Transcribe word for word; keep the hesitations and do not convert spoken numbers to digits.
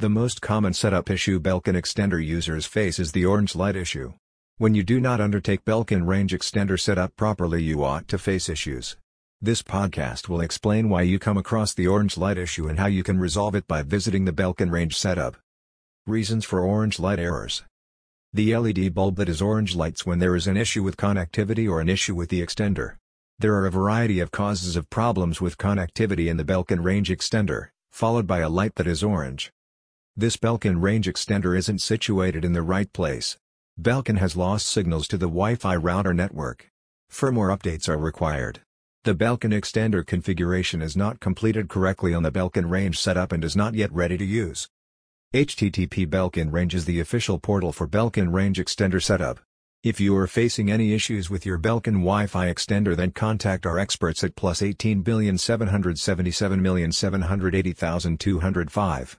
The most common setup issue Belkin extender users face is the orange light issue. When you do not undertake Belkin range extender setup properly, you ought to face issues. This podcast will explain why you come across the orange light issue and how you can resolve it by visiting the Belkin range setup. Reasons for orange light errors. The L E D bulb that is orange lights when there is an issue with connectivity or an issue with the extender. There are a variety of causes of problems with connectivity in the Belkin range extender, followed by a light that is orange. This Belkin range extender isn't situated in the right place. Belkin has lost signals to the Wi-Fi router network. Firmware updates are required. The Belkin extender configuration is not completed correctly on the Belkin range setup and is not yet ready to use. H T T P Belkin Range is the official portal for Belkin range extender setup. If you are facing any issues with your Belkin Wi-Fi extender, then contact our experts at plus eighteen billion seven hundred seventy-seven million seven hundred eighty thousand two hundred five.